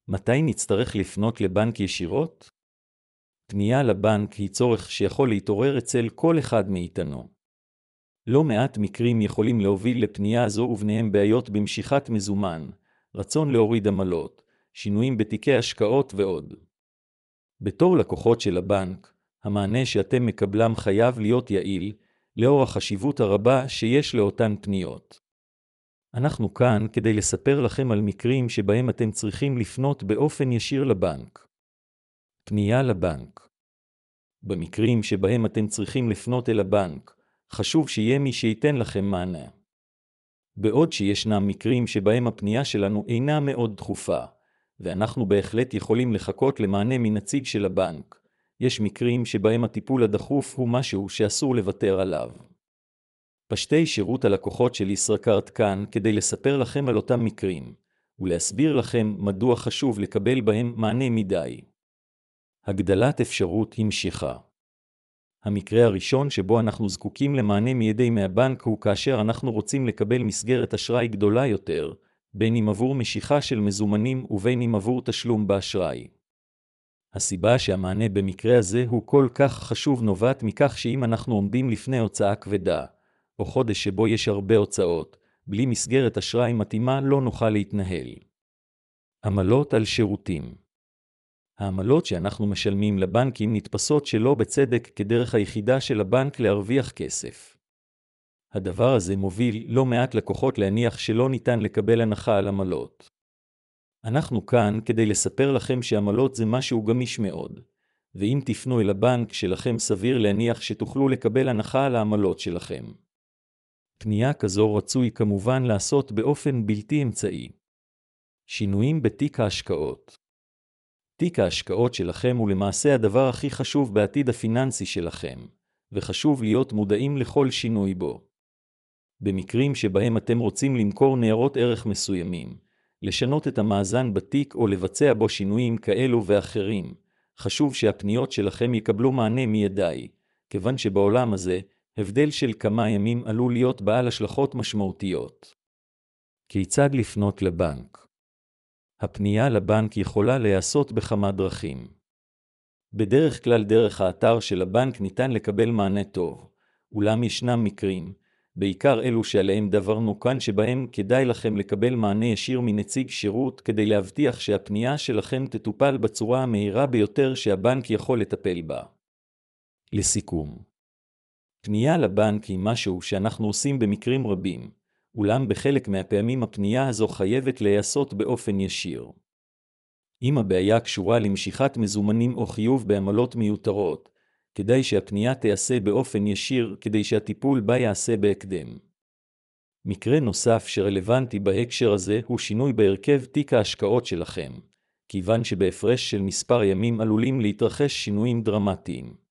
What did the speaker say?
מתי נצטרך לפנות לבנק ישירות? פנייה לבנק היא צורך שיכול להתעורר אצל כל אחד מאיתנו. לא מעט מקרים יכולים להוביל לפנייה זו וביניהם בעיות במשיכת מזומן, רצון להוריד עמלות, שינויים בתיקי השקעות ועוד. בתור לקוחות של הבנק, המענה שאתם מקבלם חייב להיות יעיל, לאור החשיבות הרבה שיש לאותן פניות. אנחנו כאן כדי לספר לכם על מקרים שבהם אתם צריכים לפנות באופן ישיר לבנק. פנייה לבנק. במקרים שבהם אתם צריכים לפנות אל הבנק, חשוב שיהיה מי שייתן לכם מענה. בעוד שישנם מקרים שבהם הפנייה שלנו אינה מאוד דחופה, ואנחנו בהחלט יכולים לחכות למענה מנציג של הבנק, יש מקרים שבהם הטיפול הדחוף הוא משהו שאסור לוותר עליו. פשטי שירות הלקוחות של ישראכרט כאן כדי לספר לכם על אותם מקרים, ולהסביר לכם מדוע חשוב לקבל בהם מענה מדי. הגדלת אפשרות המשיכה. המקרה הראשון שבו אנחנו זקוקים למענה מיידי מהבנק הוא כאשר אנחנו רוצים לקבל מסגרת אשראי גדולה יותר, בין אם עבור משיכה של מזומנים ובין אם עבור תשלום באשראי. הסיבה שהמענה במקרה הזה הוא כל כך חשוב נובעת מכך שאם אנחנו עומדים לפני הוצאה כבדה, או חודש שבו יש הרבה הוצאות, בלי מסגרת אשראי מתאימה לא נוכל להתנהל. עמלות על שירותים. העמלות שאנחנו משלמים לבנקים נתפסות שלא בצדק כדרך היחידה של הבנק להרוויח כסף. הדבר הזה מוביל לא מעט לקוחות להניח שלא ניתן לקבל הנחה על עמלות. אנחנו כאן כדי לספר לכם שעמלות זה משהו גמיש מאוד, ואם תפנו אל הבנק שלכם סביר להניח שתוכלו לקבל הנחה על העמלות שלכם. פנייה כזו רצוי כמובן לעשות באופן בלתי אמצעי. שינויים בתיק ההשקעות. תיק ההשקעות שלכם הוא למעשה הדבר הכי חשוב בעתיד הפיננסי שלכם, וחשוב להיות מודעים לכל שינוי בו. במקרים שבהם אתם רוצים למכור ניירות ערך מסוימים, לשנות את המאזן בתיק או לבצע בו שינויים כאלו ואחרים, חשוב שהפניות שלכם יקבלו מענה מיידי, כיוון שבעולם הזה, הבדל של כמה ימים עלול להיות בעל השלכות משמעותיות. כיצד לפנות לבנק? הפנייה לבנק יכולה להיעשות בכמה דרכים. בדרך כלל דרך האתר של הבנק ניתן לקבל מענה טוב, אולם ישנם מקרים, בעיקר אלו שעליהם דברנו כאן שבהם כדאי לכם לקבל מענה ישיר מנציג שירות כדי להבטיח שהפנייה שלכם תטופל בצורה המהירה ביותר שהבנק יכול לטפל בה. לסיכום. פנייה לבנק היא משהו שאנחנו עושים במקרים רבים, אולם בחלק מהפעמים הפנייה הזו חייבת להיעשות באופן ישיר. אם הבעיה קשורה למשיכת מזומנים או חיוב בעמלות מיותרות, כדאי שהפנייה תיעשה באופן ישיר כדי שהטיפול בה יעשה בהקדם. מקרה נוסף שרלוונטי בהקשר הזה הוא שינוי בהרכב תיק ההשקעות שלכם, כיוון שבהפרש של מספר ימים עלולים להתרחש שינויים דרמטיים.